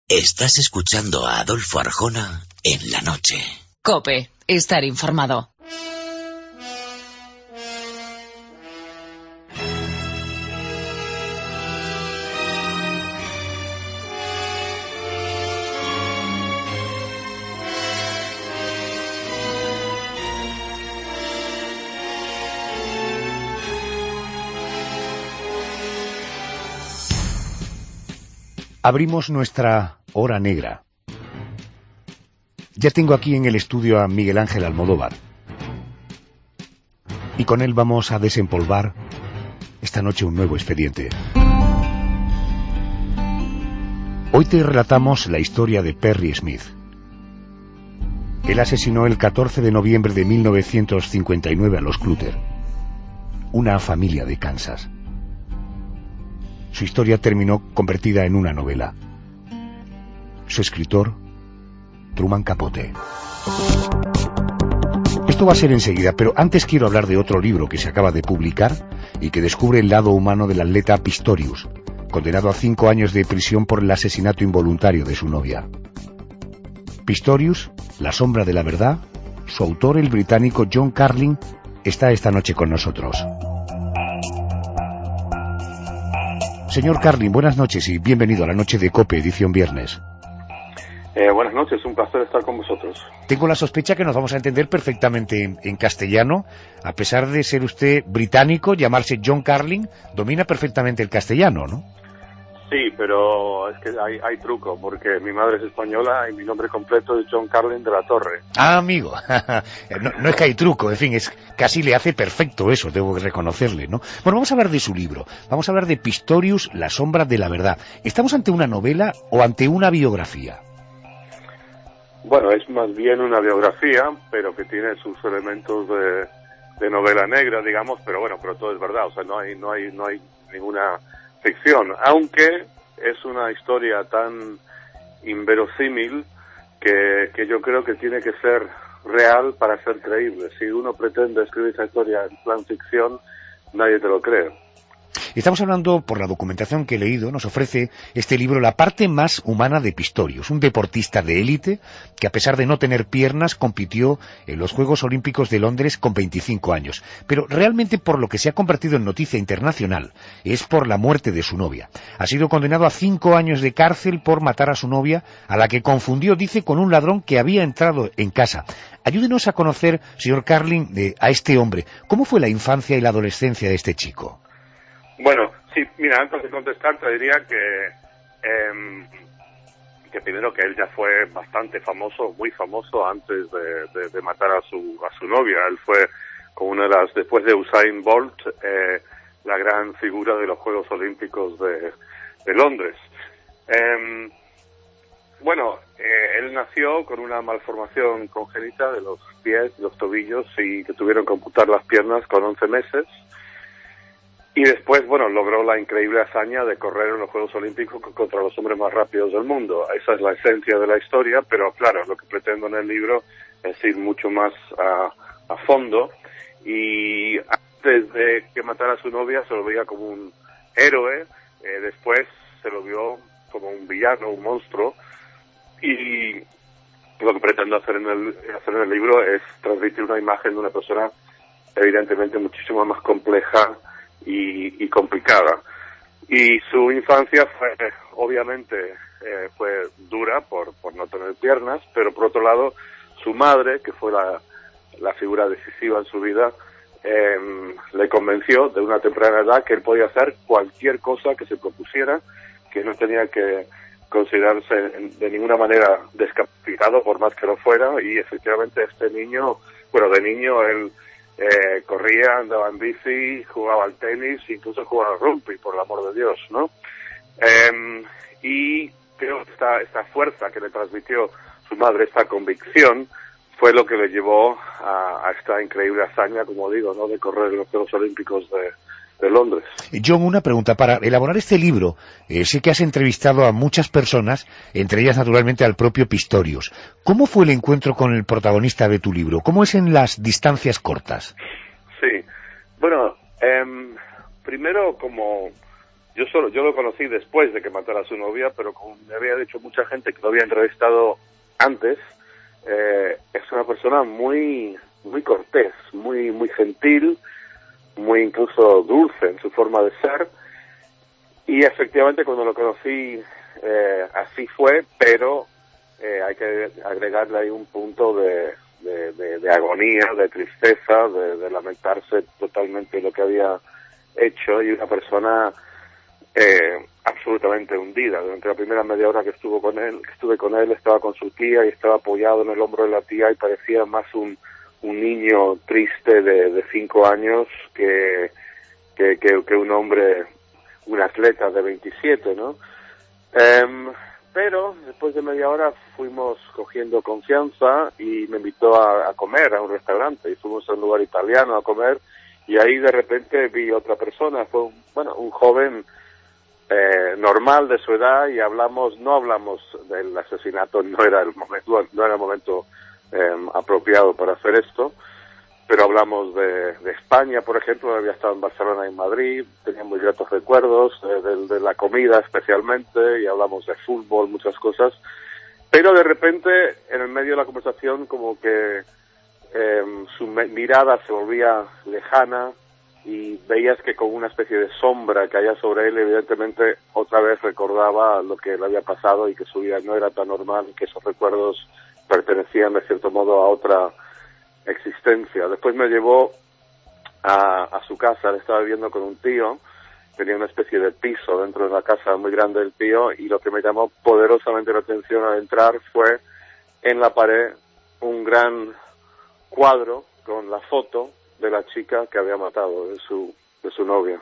Estás escuchando a Adolfo Arjona en la noche. COPE, estar informado. Abrimos nuestra hora negra. Ya tengo aquí en el estudio a Miguel Ángel Almodóvar. Y con él vamos a desempolvar esta noche un nuevo expediente. Hoy te relatamos la historia de Perry Smith. Él asesinó el 14 de noviembre de 1959 a los Clutter, una familia de Kansas. Su historia terminó convertida en una novela. Su escritor, Truman Capote. Esto va a ser enseguida, pero antes quiero hablar de otro libro que se acaba de publicar y que descubre el lado humano del atleta Pistorius, condenado a 5 años de prisión por el asesinato involuntario de su novia. Pistorius, La sombra de la verdad, su autor, el británico John Carlin, está esta noche con nosotros. Señor Carlin, buenas noches y bienvenido a la noche de COPE, edición viernes. Buenas noches, un placer estar con vosotros. Tengo la sospecha que nos vamos a entender perfectamente en castellano. A pesar de ser usted británico, llamarse John Carlin, domina perfectamente el castellano, ¿no? Sí, pero es que hay truco, porque mi madre es española y mi nombre completo es John Carlin de la Torre. Ah, amigo, no es que hay truco, en fin, es casi le hace perfecto eso, debo reconocerle, ¿no? Bueno, vamos a hablar de su libro, vamos a hablar de Pistorius, La sombra de la verdad. ¿Estamos ante una novela o ante una biografía? Bueno, es más bien una biografía, pero que tiene sus elementos de novela negra, digamos, pero bueno, pero todo es verdad, o sea, no hay ninguna ficción, aunque es una historia tan inverosímil que yo creo que tiene que ser real para ser creíble. Si uno pretende escribir esa historia en plan ficción, nadie te lo cree. Estamos hablando, por la documentación que he leído, nos ofrece este libro la parte más humana de Pistorius, un deportista de élite que a pesar de no tener piernas compitió en los Juegos Olímpicos de Londres con 25 años. Pero realmente por lo que se ha convertido en noticia internacional es por la muerte de su novia. Ha sido condenado a 5 años de cárcel por matar a su novia, a la que confundió, dice, con un ladrón que había entrado en casa. Ayúdenos a conocer, señor Carlin, a este hombre. ¿Cómo fue la infancia y la adolescencia de este chico? Bueno, sí, mira, antes de contestar te diría que primero que él ya fue bastante famoso, muy famoso antes de matar a su novia. Él fue como una de las, después de Usain Bolt, la gran figura de los Juegos Olímpicos de Londres. Él nació con una malformación congénita de los pies, los tobillos, y que tuvieron que amputar las piernas con 11 meses. Y después, logró la increíble hazaña de correr en los Juegos Olímpicos contra los hombres más rápidos del mundo. Esa es la esencia de la historia, pero claro, lo que pretendo en el libro es ir mucho más a fondo. Y antes de que matara a su novia se lo veía como un héroe, después se lo vio como un villano, un monstruo. Y lo que pretendo hacer en el libro es transmitir una imagen de una persona evidentemente muchísimo más compleja y complicada. Y su infancia fue dura por no tener piernas, pero por otro lado su madre, que fue la figura decisiva en su vida, le convenció de una temprana edad que él podía hacer cualquier cosa que se propusiera, que no tenía que considerarse de ninguna manera discapacitado por más que lo fuera. Y efectivamente este niño, de niño él corría, andaba en bici, jugaba al tenis, incluso jugaba al rugby, por el amor de Dios, ¿no? Y creo que esta fuerza que le transmitió su madre, esta convicción, fue lo que le llevó a esta increíble hazaña, como digo, ¿no?, de correr en los Juegos Olímpicos de Londres. John, una pregunta. Para elaborar este libro, sé que has entrevistado a muchas personas, entre ellas naturalmente al propio Pistorius. ¿Cómo fue el encuentro con el protagonista de tu libro? ¿Cómo es en las distancias cortas? Sí. Primero, como yo lo conocí después de que matara a su novia, pero como me había dicho mucha gente que lo había entrevistado antes, es una persona muy cortés, muy gentil, muy incluso dulce en su forma de ser, y efectivamente cuando lo conocí así fue, pero hay que agregarle ahí un punto de agonía, de tristeza, de lamentarse totalmente lo que había hecho, y una persona absolutamente hundida. Durante la primera media hora que estuve con él, estaba con su tía y estaba apoyado en el hombro de la tía y parecía más un niño triste de 5 años que un hombre, un atleta de 27, ¿no? Pero después de media hora fuimos cogiendo confianza y me invitó a comer a un restaurante, y fuimos a un lugar italiano a comer, y ahí de repente vi otra persona. Fue un joven normal de su edad, y no hablamos del asesinato, no era el momento apropiado para hacer esto, pero hablamos de España, por ejemplo. Había estado en Barcelona y en Madrid, tenía muy gratos recuerdos de la comida especialmente, y hablamos de fútbol, muchas cosas, pero de repente en el medio de la conversación como que su mirada se volvía lejana, y veías que con una especie de sombra que había sobre él, evidentemente otra vez recordaba lo que le había pasado y que su vida no era tan normal, y que esos recuerdos pertenecían de cierto modo a otra existencia. Después me llevó a su casa. Él estaba viviendo con un tío, tenía una especie de piso dentro de la casa muy grande del tío, y lo que me llamó poderosamente la atención al entrar fue en la pared un gran cuadro con la foto de la chica que había matado, de su novia.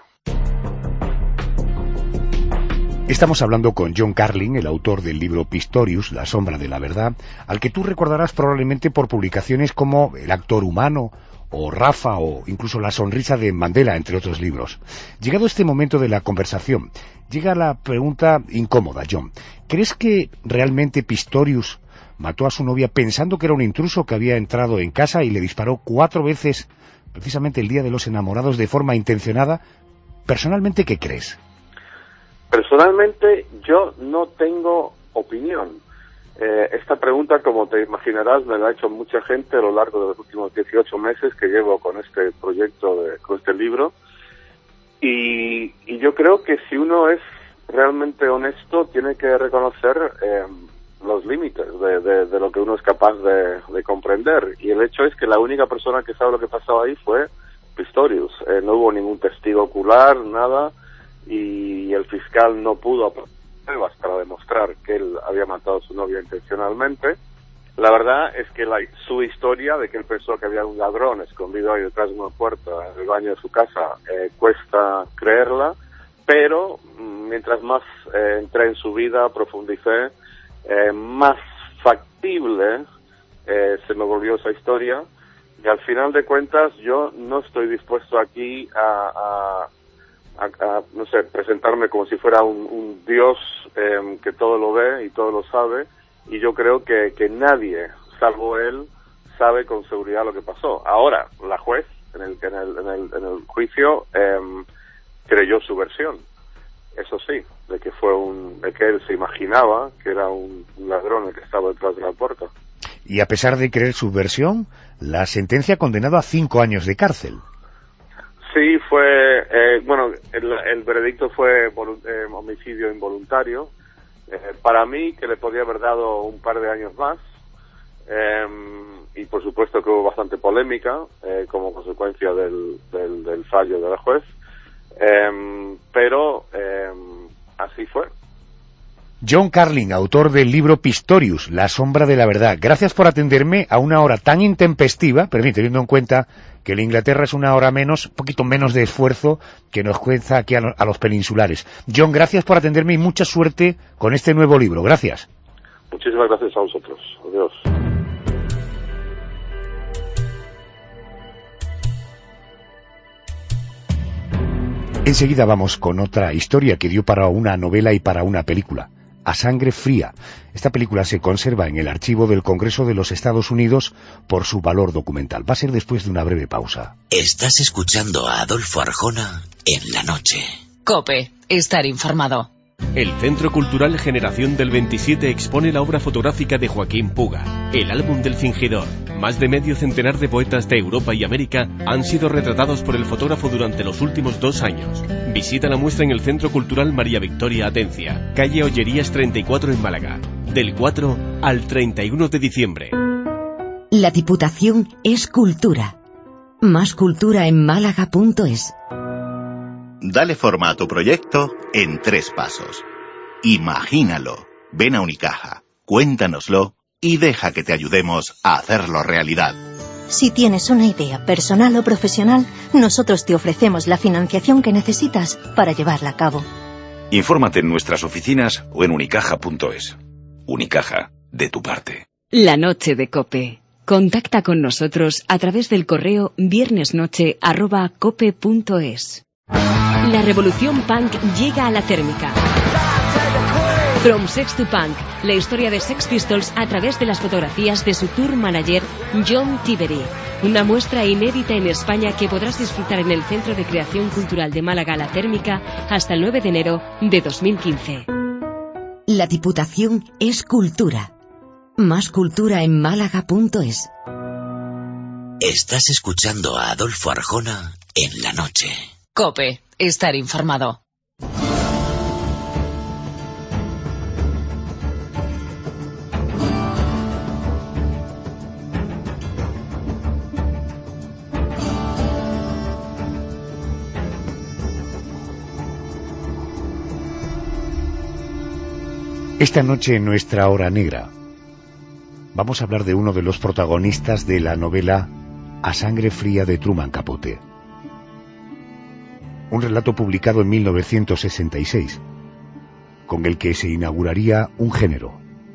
Estamos hablando con John Carlin, el autor del libro Pistorius, La sombra de la verdad, al que tú recordarás probablemente por publicaciones como El actor humano, o Rafa, o incluso La sonrisa de Mandela, entre otros libros. Llegado este momento de la conversación, llega la pregunta incómoda, John. ¿Crees que realmente Pistorius mató a su novia pensando que era un intruso que había entrado en casa y le disparó 4 veces, precisamente el día de los enamorados, de forma intencionada? Personalmente, ¿qué crees? Personalmente, yo no tengo opinión. Esta pregunta, como te imaginarás, me la ha hecho mucha gente a lo largo de los últimos 18 meses que llevo con este proyecto, con este libro. Y yo creo que si uno es realmente honesto, tiene que reconocer los límites de lo que uno es capaz de comprender. Y el hecho es que la única persona que sabe lo que pasó ahí fue Pistorius. No hubo ningún testigo ocular, nada, y el fiscal no pudo aportar pruebas para demostrar que él había matado a su novia intencionalmente. La verdad es que su historia de que él pensó que había un ladrón escondido ahí detrás de una puerta en el baño de su casa, cuesta creerla, pero mientras más entré en su vida, profundicé, más factible se me volvió esa historia, y al final de cuentas yo no estoy dispuesto aquí a no sé, presentarme como si fuera un dios que todo lo ve y todo lo sabe, y yo creo que nadie, salvo él, sabe con seguridad lo que pasó. Ahora, la juez, en el juicio, creyó su versión, eso sí, de que él se imaginaba que era un ladrón el que estaba detrás de la puerta. Y a pesar de creer su versión, la sentencia ha condenado a 5 años de cárcel. Sí, fue, el veredicto fue homicidio involuntario. Para mí, que le podía haber dado un par de años más, y por supuesto que hubo bastante polémica como consecuencia del fallo de la juez, pero así fue. John Carlin, autor del libro Pistorius, La sombra de la verdad. Gracias por atenderme a una hora tan intempestiva, pero bien, teniendo en cuenta que en Inglaterra es una hora menos, un poquito menos de esfuerzo que nos cuesta aquí a los peninsulares. John, gracias por atenderme y mucha suerte con este nuevo libro. Gracias. Muchísimas gracias a vosotros. Adiós. Enseguida vamos con otra historia que dio para una novela y para una película. A sangre fría. Esta película se conserva en el archivo del Congreso de los Estados Unidos por su valor documental. Va a ser después de una breve pausa. Estás escuchando a Adolfo Arjona en la noche. COPE. Estar informado. El Centro Cultural Generación del 27 expone la obra fotográfica de Joaquín Puga, El álbum del fingidor. Más de medio centenar de poetas de Europa y América han sido retratados por el fotógrafo durante los últimos 2 años. Visita la muestra en el Centro Cultural María Victoria Atencia, calle Ollerías 34 en Málaga, del 4 al 31 de diciembre. La Diputación es cultura. Más cultura en málaga.es. Dale forma a tu proyecto en 3 pasos. Imagínalo. Ven a Unicaja, cuéntanoslo y deja que te ayudemos a hacerlo realidad. Si tienes una idea personal o profesional, nosotros te ofrecemos la financiación que necesitas para llevarla a cabo. Infórmate en nuestras oficinas o en unicaja.es. Unicaja, de tu parte. La noche de COPE. Contacta con nosotros a través del correo viernesnoche@cope.es. La revolución punk llega a la térmica. From Sex to Punk, la historia de Sex Pistols a través de las fotografías de su tour manager John Tibery. Una muestra inédita en España que podrás disfrutar en el Centro de Creación Cultural de Málaga La Térmica hasta el 9 de enero de 2015. La Diputación es cultura. Más cultura en málaga.es. Estás escuchando a Adolfo Arjona en la noche. COPE. Estar informado. Esta noche en nuestra hora negra vamos a hablar de uno de los protagonistas de la novela A sangre fría de Truman Capote. Un relato publicado en 1966, con el que se inauguraría un género,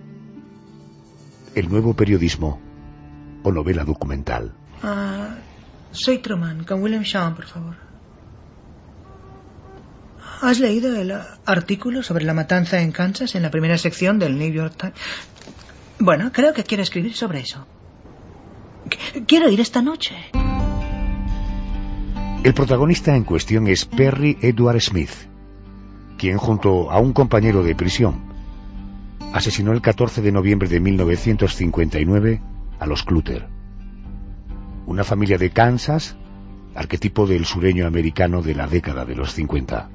el nuevo periodismo o novela documental. Soy Truman, con William Shaw, por favor. ¿Has leído el artículo sobre la matanza en Kansas en la primera sección del New York Times? Bueno, creo que quiero escribir sobre eso. Quiero ir esta noche. El protagonista en cuestión es Perry Edward Smith, quien junto a un compañero de prisión asesinó el 14 de noviembre de 1959 a los Clutter, una familia de Kansas, arquetipo del sureño americano de la década de los 50.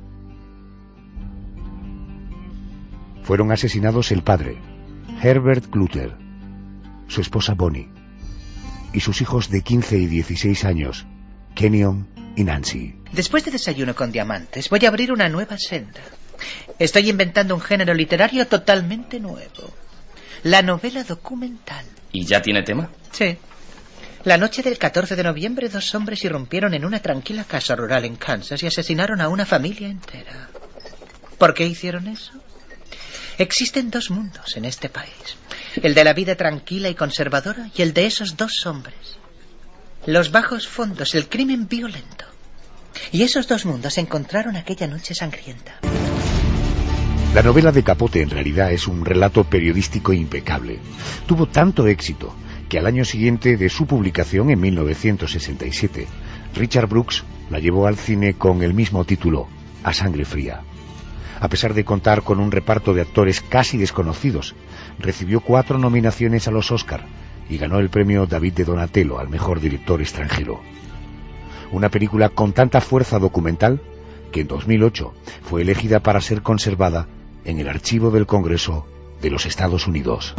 Fueron asesinados el padre, Herbert Clutter, su esposa Bonnie, y sus hijos de 15 y 16 años, Kenyon y Nancy. Después de Desayuno con Diamantes, voy a abrir una nueva senda. Estoy inventando un género literario totalmente nuevo. La novela documental. ¿Y ya tiene tema? Sí. La noche del 14 de noviembre, 2 hombres irrumpieron en una tranquila casa rural en Kansas y asesinaron a una familia entera. ¿Por qué hicieron eso? Existen 2 mundos en este país. El de la vida tranquila y conservadora y el de esos 2 hombres. Los bajos fondos, el crimen violento. Y esos 2 mundos se encontraron aquella noche sangrienta. La novela de Capote en realidad es un relato periodístico impecable. Tuvo tanto éxito que al año siguiente de su publicación, en 1967, Richard Brooks la llevó al cine con el mismo título, A sangre fría. A pesar de contar con un reparto de actores casi desconocidos, recibió 4 nominaciones a los Oscar y ganó el premio David de Donatello al mejor director extranjero. Una película con tanta fuerza documental que en 2008 fue elegida para ser conservada en el archivo del Congreso de los Estados Unidos.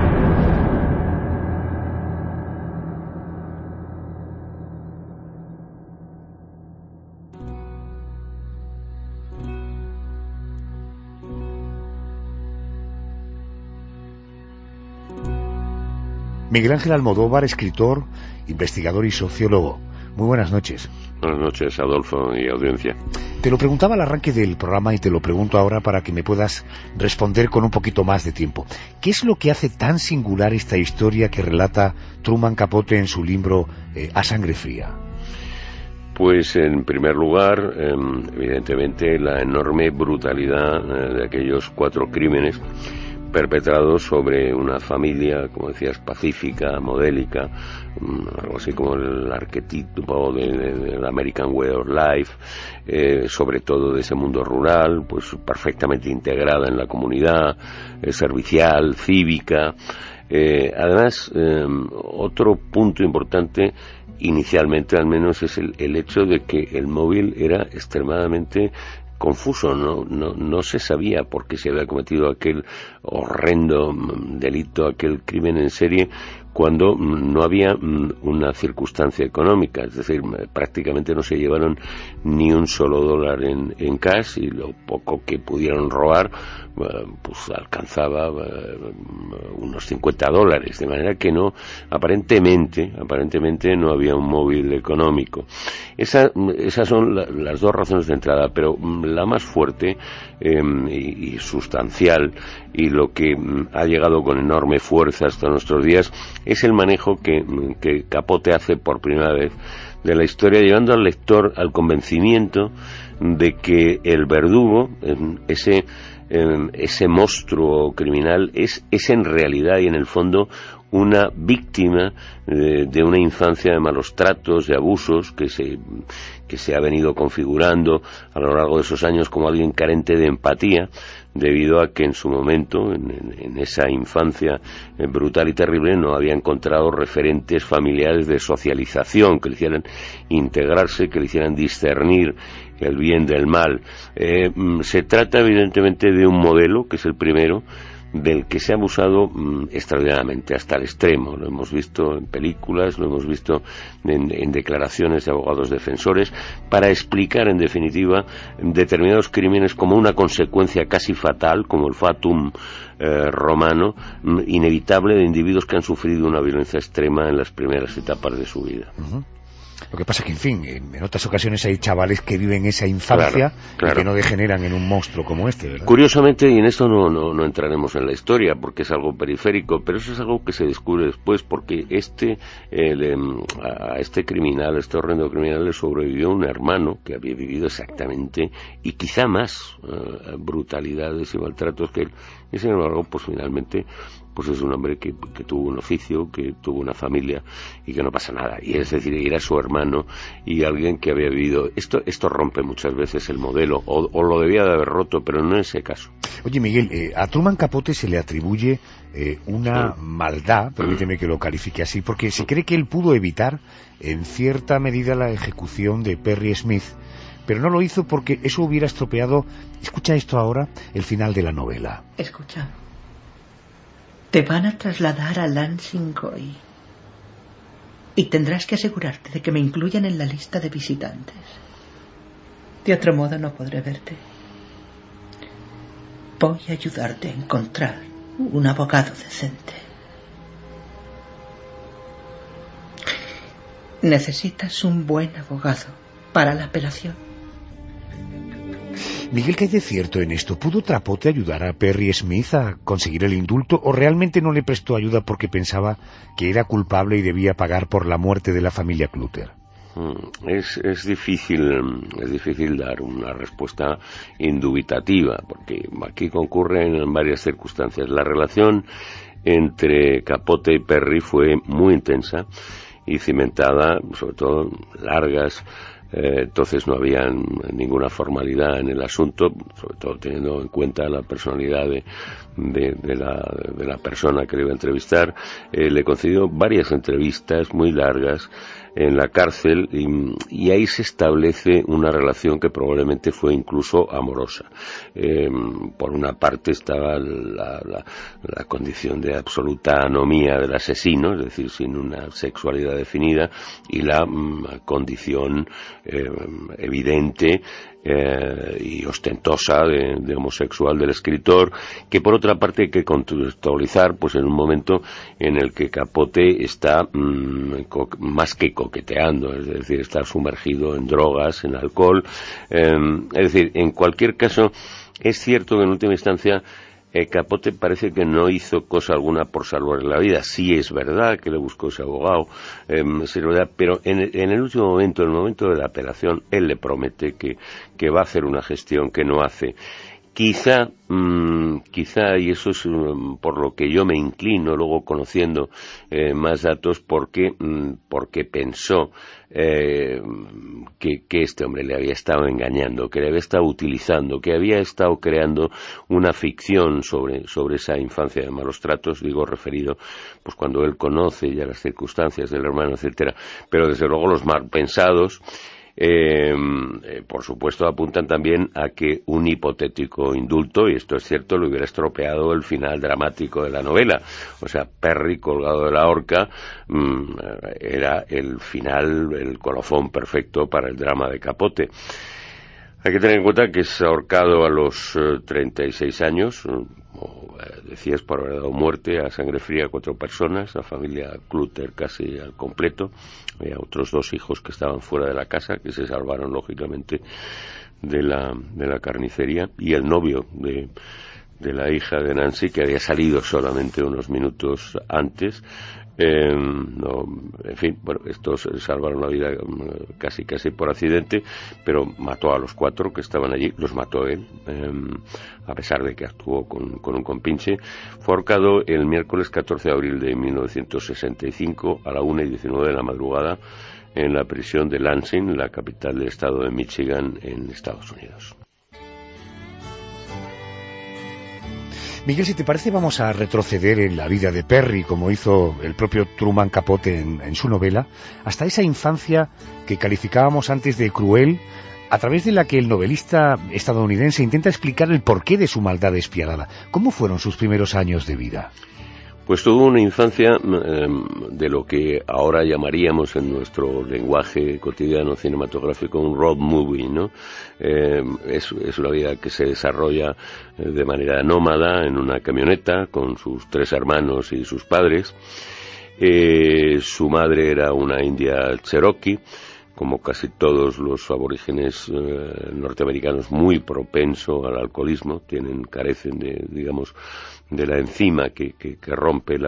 Miguel Ángel Almodóvar, escritor, investigador y sociólogo. Muy buenas noches. Buenas noches, Adolfo y audiencia. Te lo preguntaba al arranque del programa y te lo pregunto ahora para que me puedas responder con un poquito más de tiempo. ¿Qué es lo que hace tan singular esta historia que relata Truman Capote en su libro A sangre fría? Pues en primer lugar, evidentemente, la enorme brutalidad de aquellos 4 crímenes, perpetrado sobre una familia, como decías, pacífica, modélica, algo así como el arquetipo del American Way of Life, sobre todo de ese mundo rural, pues perfectamente integrada en la comunidad, servicial, cívica. Además, otro punto importante, inicialmente al menos, es el hecho de que el móvil era extremadamente confuso, no se sabía por qué se había cometido aquel horrendo delito, aquel crimen en serie, cuando no había una circunstancia económica, es decir, prácticamente no se llevaron ni un solo dólar en cash, y lo poco que pudieron robar pues alcanzaba unos $50, de manera que aparentemente no había un móvil económico. Esas son las dos razones de entrada, pero la más fuerte y sustancial, y lo que ha llegado con enorme fuerza hasta nuestros días, es el manejo que Capote hace por primera vez de la historia, llevando al lector al convencimiento de que el verdugo, ese monstruo criminal, es en realidad y en el fondo una víctima de una infancia de malos tratos, de abusos, que se ha venido configurando a lo largo de esos años como alguien carente de empatía, debido a que en su momento, en esa infancia brutal y terrible, no había encontrado referentes familiares de socialización que le hicieran integrarse, que le hicieran discernir el bien del mal. Se trata evidentemente de un modelo, que es el primero, del que se ha abusado extraordinariamente, hasta el extremo. Lo hemos visto en películas, lo hemos visto en declaraciones de abogados defensores, para explicar en definitiva determinados crímenes como una consecuencia casi fatal, como el fatum romano, inevitable, de individuos que han sufrido una violencia extrema en las primeras etapas de su vida. Uh-huh. Lo que pasa es que, en fin, en otras ocasiones hay chavales que viven esa infancia, claro, y que no degeneran en un monstruo como este, ¿verdad? Curiosamente, y en esto no entraremos en la historia porque es algo periférico, pero eso es algo que se descubre después, porque a este criminal, este horrendo criminal, le sobrevivió un hermano que había vivido exactamente y quizá más brutalidades y maltratos que él, y sin embargo, pues finalmente pues es un hombre que tuvo un oficio, que tuvo una familia y que no pasa nada. Y es decir, era su hermano y alguien que había vivido. Esto rompe muchas veces el modelo, o lo debía de haber roto, pero no en ese caso. Oye, Miguel, a Truman Capote se le atribuye una maldad, permíteme que lo califique así, porque se cree que él pudo evitar en cierta medida la ejecución de Perry Smith, pero no lo hizo porque eso hubiera estropeado, escucha esto ahora, el final de la novela. Escucha. Te van a trasladar a Lansing Goy y tendrás que asegurarte de que me incluyan en la lista de visitantes. De otro modo no podré verte. Voy a ayudarte a encontrar un abogado decente. Necesitas un buen abogado para la apelación. Miguel, ¿qué hay de cierto en esto? ¿Pudo Capote ayudar a Perry Smith a conseguir el indulto, o realmente no le prestó ayuda porque pensaba que era culpable y debía pagar por la muerte de la familia Clutter? Es difícil dar una respuesta indubitativa, porque aquí concurren varias circunstancias. La relación entre Capote y Perry fue muy intensa y cimentada, sobre todo largas. Entonces no había ninguna formalidad en el asunto, sobre todo teniendo en cuenta la personalidad de la persona que le iba a entrevistar. Le concedió varias entrevistas muy largas en la cárcel y ahí se establece una relación que probablemente fue incluso amorosa. Por una parte estaba la condición de absoluta anomía del asesino, es decir, sin una sexualidad definida, y la condición evidente y ostentosa de homosexual del escritor, que por otra parte hay que contextualizar pues en un momento en el que Capote está más que coqueteando, es decir, está sumergido en drogas, en alcohol. Es decir, en cualquier caso, es cierto que en última instancia Capote parece que no hizo cosa alguna por salvarle la vida. Sí es verdad que le buscó ese abogado, sí es verdad, pero en el último momento, en el momento de la apelación, él le promete que va a hacer una gestión que no hace. Quizá, y eso es por lo que yo me inclino, luego conociendo más datos, porque pensó que este hombre le había estado engañando, que le había estado utilizando, que había estado creando una ficción sobre esa infancia de malos tratos, digo referido pues cuando él conoce ya las circunstancias del hermano, etcétera, pero desde luego los mal pensados por supuesto apuntan también a que un hipotético indulto, y esto es cierto, le hubiera estropeado el final dramático de la novela. O sea, Perry colgado de la horca era el final, el colofón perfecto para el drama de Capote. Hay que tener en cuenta que es ahorcado a los 36 años, como decías, por haber dado muerte a sangre fría a 4 personas, la familia Clutter casi al completo. Había otros 2 hijos que estaban fuera de la casa, que se salvaron lógicamente de la carnicería, y el novio de la hija de Nancy, que había salido solamente unos minutos antes. En fin, bueno, estos salvaron la vida casi por accidente, pero mató a los 4 que estaban allí, los mató él, a pesar de que actuó con un compinche. Fue ahorcado el miércoles 14 de abril de 1965 a la 1:19 de la madrugada en la prisión de Lansing, la capital del estado de Michigan, en Estados Unidos. Miguel, si te parece, vamos a retroceder en la vida de Perry, como hizo el propio Truman Capote en su novela, hasta esa infancia que calificábamos antes de cruel, a través de la que el novelista estadounidense intenta explicar el porqué de su maldad despiadada. ¿Cómo fueron sus primeros años de vida? Pues tuvo una infancia de lo que ahora llamaríamos en nuestro lenguaje cotidiano cinematográfico un road movie, ¿no? Es una vida que se desarrolla de manera nómada en una camioneta con sus 3 hermanos y sus padres. Su madre era una india cherokee, como casi todos los aborígenes norteamericanos, muy propenso al alcoholismo, carecen de la enzima que rompe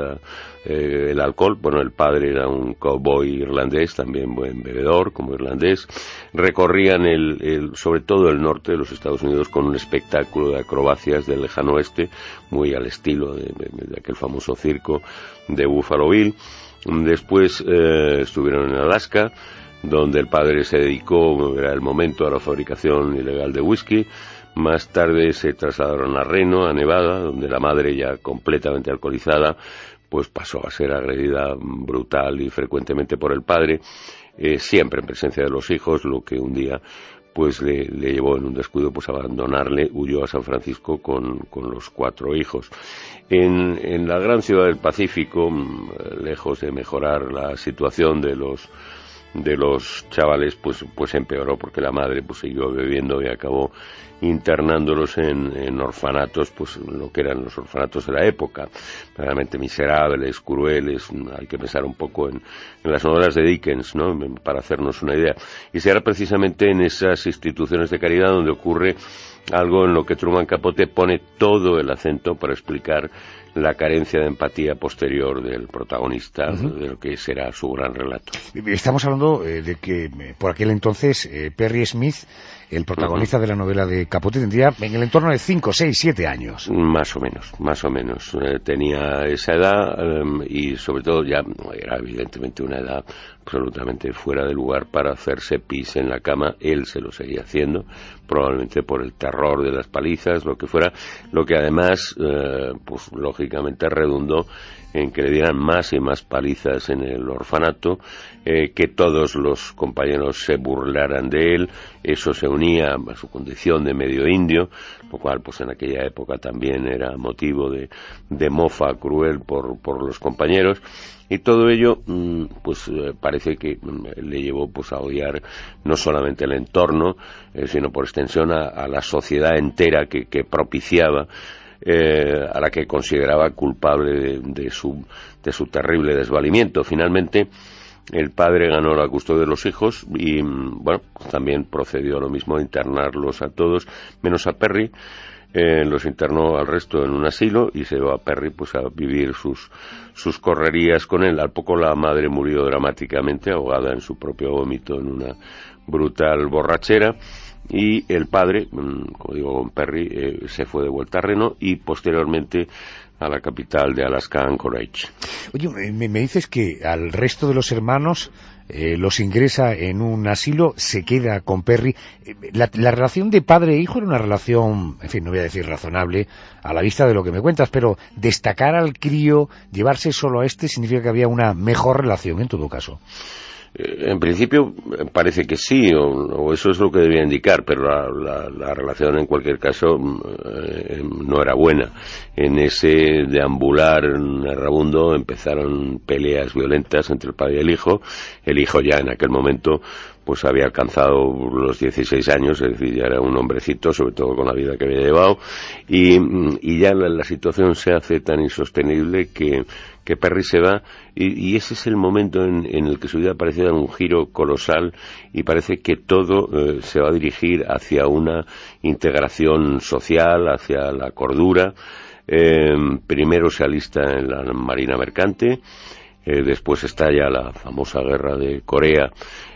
el alcohol. Bueno, el padre era un cowboy irlandés, también buen bebedor, como irlandés. Recorrían sobre todo el norte de los Estados Unidos con un espectáculo de acrobacias del lejano oeste, muy al estilo de aquel famoso circo de Buffalo Bill. Después estuvieron en Alaska, donde el padre se dedicó, era el momento, a la fabricación ilegal de whisky. Más tarde se trasladaron a Reno, a Nevada, donde la madre, ya completamente alcoholizada, pues pasó a ser agredida brutal y frecuentemente por el padre, siempre en presencia de los hijos, lo que un día pues le llevó en un descuido pues a abandonarle. Huyó a San Francisco con los 4 hijos. En la gran ciudad del Pacífico, lejos de mejorar la situación de los chavales, pues empeoró, porque la madre pues siguió bebiendo y acabó internándolos en orfanatos, pues lo que eran los orfanatos de la época, realmente miserables, crueles. Hay que pensar un poco en las novelas de Dickens, ¿no?, para hacernos una idea. Y será precisamente en esas instituciones de caridad donde ocurre algo en lo que Truman Capote pone todo el acento para explicar la carencia de empatía posterior del protagonista, de lo que será su gran relato. Estamos hablando de que por aquel entonces Perry Smith, el protagonista de la novela de Capote, tendría en el entorno de 5, 6, 7 años. Más o menos. Tenía esa edad y sobre todo ya era evidentemente una edad absolutamente fuera de lugar para hacerse pis en la cama. Él se lo seguía haciendo, probablemente por el terror de las palizas, lo que fuera, lo que además pues lógicamente redundó en que le dieran más y más palizas en el orfanato, que todos los compañeros se burlaran de él. Eso se unía a su condición de medio indio, lo cual pues en aquella época también era motivo de mofa cruel por los compañeros. Y todo ello pues parece que le llevó pues a odiar no solamente el entorno, sino por extensión a la sociedad entera que propiciaba, a la que consideraba culpable de su terrible desvalimiento. Finalmente el padre ganó la custodia de los hijos y bueno, también procedió a lo mismo, a internarlos a todos menos a Perry. Los internó al resto en un asilo y se llevó a Perry pues a vivir sus correrías con él. Al poco la madre murió dramáticamente, ahogada en su propio vómito en una brutal borrachera. y el padre, como digo, con Perry, se fue de vuelta a Reno y posteriormente a la capital de Alaska, Anchorage. Oye, me dices que al resto de los hermanos los ingresa en un asilo, se queda con Perry. La relación de padre e hijo era una relación, en fin, no voy a decir razonable, a la vista de lo que me cuentas, pero destacar al crío, llevarse solo a este, significa que había una mejor relación en todo caso. En principio parece que sí, o eso es lo que debía indicar, pero la relación en cualquier caso no era buena. En ese deambular errabundo empezaron peleas violentas entre el padre y el hijo. El hijo ya en aquel momento pues había alcanzado los 16 años, es decir, ya era un hombrecito, sobre todo con la vida que había llevado, y ya la situación se hace tan insostenible que Perry se va, y ese es el momento en el que su vida parece dar un giro colosal, y parece que todo se va a dirigir hacia una integración social, hacia la cordura. Primero se alista en la Marina Mercante, después estalla la famosa guerra de Corea,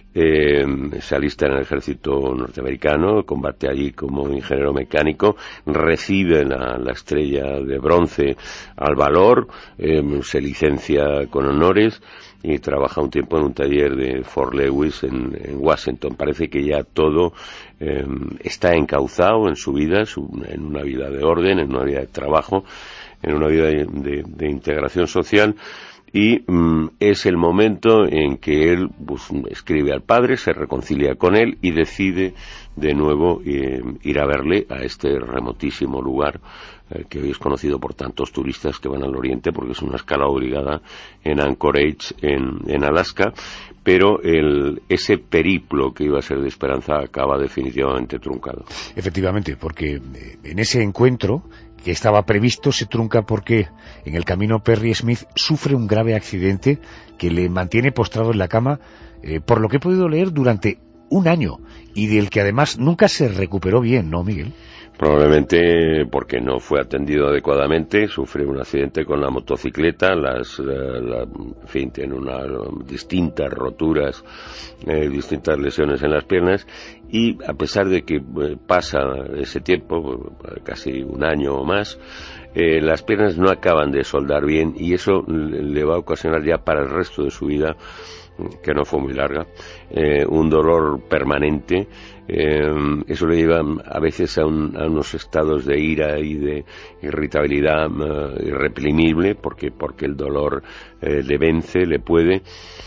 se alista en el ejército norteamericano, combate allí como ingeniero mecánico, recibe la estrella de bronce al valor, se licencia con honores y trabaja un tiempo en un taller de Fort Lewis en Washington. Parece que ya todo está encauzado en su vida, en una vida de orden, en una vida de trabajo, en una vida de integración social. Y es el momento en que él escribe al padre, se reconcilia con él y decide de nuevo ir a verle a este remotísimo lugar que hoy es conocido por tantos turistas que van al oriente, porque es una escala obligada en Anchorage, en Alaska, pero ese periplo que iba a ser de esperanza acaba definitivamente truncado. Efectivamente, porque en ese encuentro que estaba previsto se trunca porque en el camino Perry Smith sufre un grave accidente que le mantiene postrado en la cama, por lo que he podido leer, durante un año, y del que además nunca se recuperó bien, ¿no, Miguel? Probablemente porque no fue atendido adecuadamente, sufre un accidente con la motocicleta, en fin, tiene distintas roturas, distintas lesiones en las piernas, y a pesar de que pasa ese tiempo, casi un año o más, las piernas no acaban de soldar bien, y eso le va a ocasionar ya para el resto de su vida, que no fue muy larga, un dolor permanente. Eso le lleva a veces a unos estados de ira y de irritabilidad irreprimible, porque el dolor le vence, le puede.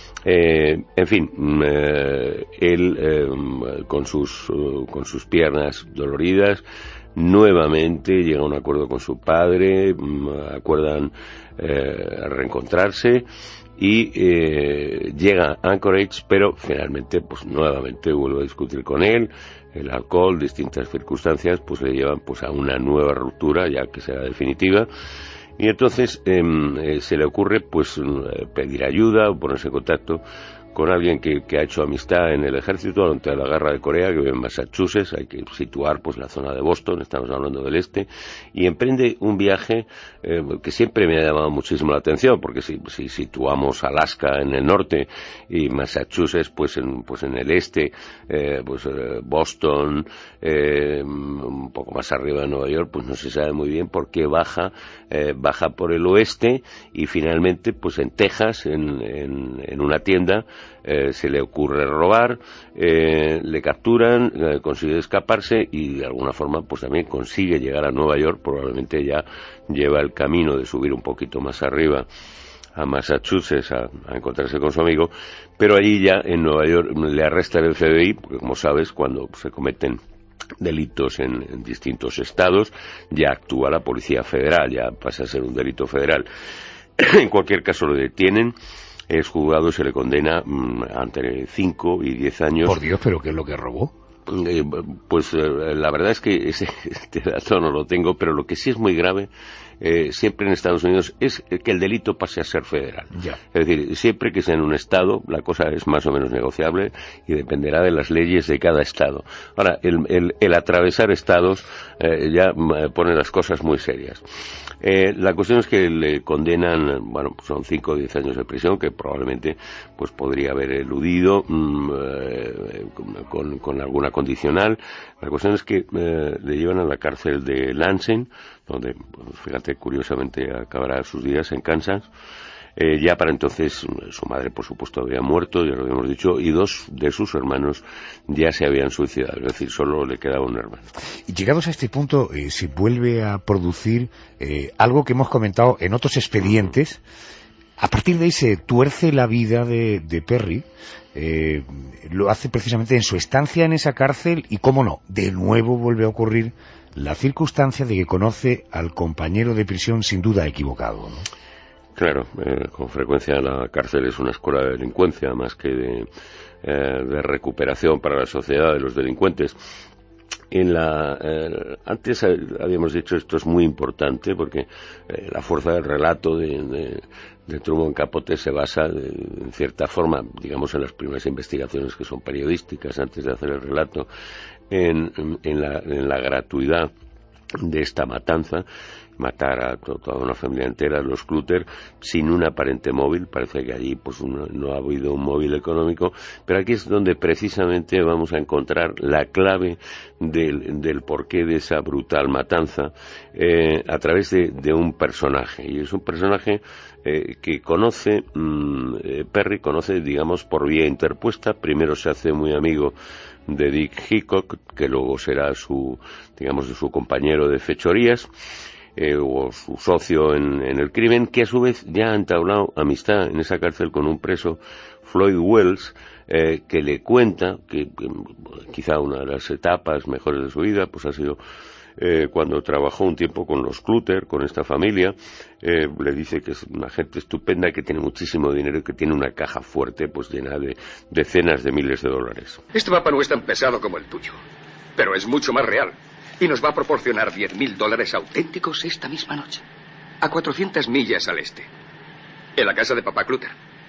En fin, él con sus piernas doloridas nuevamente llega a un acuerdo con su padre, acuerdan reencontrarse y llega a Anchorage, pero finalmente pues nuevamente vuelve a discutir con él. El alcohol, distintas circunstancias pues le llevan pues a una nueva ruptura, ya que será definitiva, y entonces se le ocurre pues pedir ayuda o ponerse en contacto con alguien que ha hecho amistad en el ejército durante la guerra de Corea, que vive en Massachusetts. Hay que situar pues la zona de Boston, estamos hablando del este, y emprende un viaje que siempre me ha llamado muchísimo la atención, porque si situamos Alaska en el norte y Massachusetts pues en el este, Boston, un poco más arriba de Nueva York, pues no se sabe muy bien por qué baja por el oeste, y finalmente pues en Texas, en una tienda, se le ocurre robar, le capturan, consigue escaparse y de alguna forma pues también consigue llegar a Nueva York. Probablemente ya lleva el camino de subir un poquito más arriba a Massachusetts a encontrarse con su amigo, pero allí ya en Nueva York le arresta el FBI, porque como sabes, cuando se cometen delitos en distintos estados ya actúa la Policía Federal, ya pasa a ser un delito federal. En cualquier caso lo detienen, es juzgado y se le condena entre 5 y 10 años. Por Dios, ¿pero qué es lo que robó? La verdad es que este dato no lo tengo, pero lo que sí es muy grave siempre en Estados Unidos es que el delito pase a ser federal. Ya. Es decir, siempre que sea en un estado, la cosa es más o menos negociable y dependerá de las leyes de cada estado. Ahora, el atravesar estados ya pone las cosas muy serias. La cuestión es que le condenan, bueno, son 5 o 10 años de prisión, que probablemente pues podría haber eludido con alguna condicional. La cuestión es que le llevan a la cárcel de Lansing, donde, pues, fíjate, curiosamente acabará sus días en Kansas. Ya para entonces su madre, por supuesto, había muerto, ya lo habíamos dicho, y 2 de sus hermanos ya se habían suicidado, es decir, solo le quedaba un hermano. Y llegados a este punto, se vuelve a producir algo que hemos comentado en otros expedientes. A partir de ahí se tuerce la vida de Perry. Lo hace precisamente en su estancia en esa cárcel y, cómo no, de nuevo vuelve a ocurrir la circunstancia de que conoce al compañero de prisión sin duda equivocado, ¿no? Claro, con frecuencia la cárcel es una escuela de delincuencia más que de recuperación para la sociedad de los delincuentes. Antes habíamos dicho, esto es muy importante porque la fuerza del relato de Truman Capote se basa en cierta forma, digamos, en las primeras investigaciones que son periodísticas antes de hacer el relato, en la gratuidad de esta matanza. Matar a toda una familia entera, los Clutter, sin un aparente móvil. Parece que allí pues no ha habido un móvil económico, pero aquí es donde precisamente vamos a encontrar la clave del porqué de esa brutal matanza, a través de un personaje, y es un personaje que Perry conoce, digamos, por vía interpuesta. Primero se hace muy amigo de Dick Hickok, que luego será su compañero de fechorías, o su socio en el crimen, que a su vez ya ha entablado amistad en esa cárcel con un preso, Floyd Wells, que le cuenta que quizá una de las etapas mejores de su vida pues ha sido cuando trabajó un tiempo con los Clutter, con esta familia. Le dice que es una gente estupenda, que tiene muchísimo dinero y que tiene una caja fuerte pues llena de decenas de miles de dólares. Este mapa no es tan pesado como el tuyo, pero es mucho más real. Y nos va a proporcionar $10,000 auténticos esta misma noche. A 400 millas al este. En la casa de papá Clutter.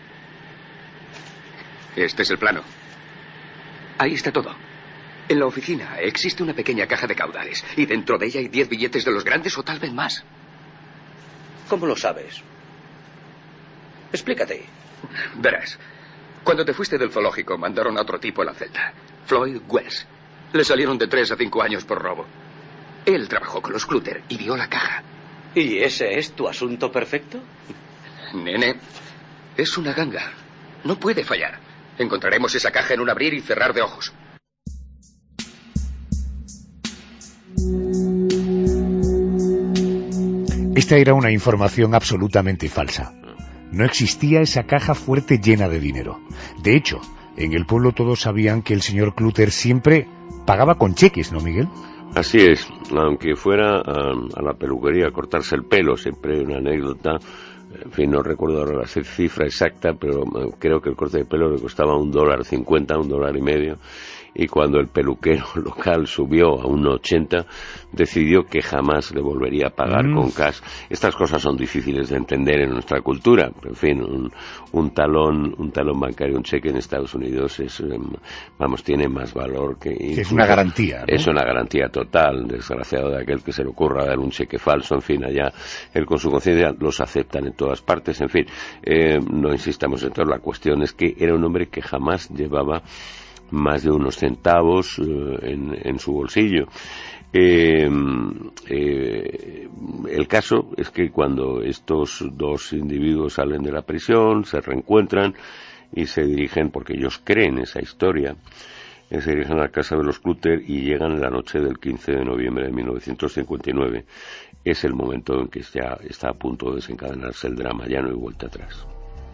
Este es el plano. Ahí está todo. En la oficina existe una pequeña caja de caudales. Y dentro de ella hay 10 billetes de los grandes o tal vez más. ¿Cómo lo sabes? Explícate. Verás. Cuando te fuiste del zoológico, mandaron a otro tipo a la celda. Floyd Wells. Le salieron de 3 a 5 años por robo. Él trabajó con los Clutter y vio la caja. ¿Y ese es tu asunto perfecto? Nene, es una ganga. No puede fallar. Encontraremos esa caja en un abrir y cerrar de ojos. Esta era una información absolutamente falsa. No existía esa caja fuerte llena de dinero. De hecho, en el pueblo todos sabían que el señor Clutter siempre pagaba con cheques, ¿no, Miguel? Así es, aunque fuera a la peluquería a cortarse el pelo, siempre una anécdota. En fin, no recuerdo ahora la cifra exacta, pero creo que el corte de pelo le costaba $1.50, $1.50. Y cuando el peluquero local subió a 1.80, decidió que jamás le volvería a pagar con cash. Estas cosas son difíciles de entender en nuestra cultura. En fin, un talón bancario, un cheque en Estados Unidos tiene más valor que... Es una garantía, ¿no? Es una garantía total. Desgraciado de aquel que se le ocurra dar un cheque falso. En fin, allá él con su conciencia los aceptan en todas partes. En fin, no insistamos en todo. La cuestión es que era un hombre que jamás llevaba más de unos centavos en su bolsillo. El caso es que cuando estos 2 individuos salen de la prisión, se reencuentran y se dirigen, porque ellos creen esa historia, se dirigen a la casa de los Clutter y llegan en la noche del 15 de noviembre de 1959. Es el momento en que ya está a punto de desencadenarse el drama, ya no hay vuelta atrás.